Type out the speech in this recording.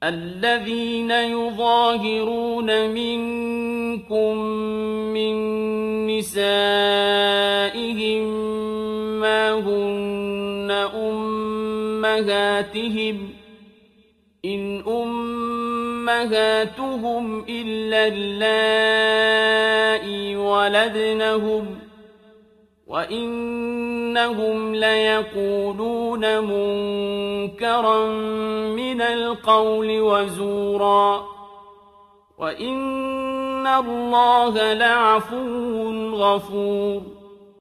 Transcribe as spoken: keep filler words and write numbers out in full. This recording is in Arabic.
الذين يظاهرون منكم من نسائهم ما هن أمهاتهم إن أمهاتهم إلا اللائي ولدنهم وإنهم ليقولون منكرا من القول وزورا وإن الله لعفو غفور.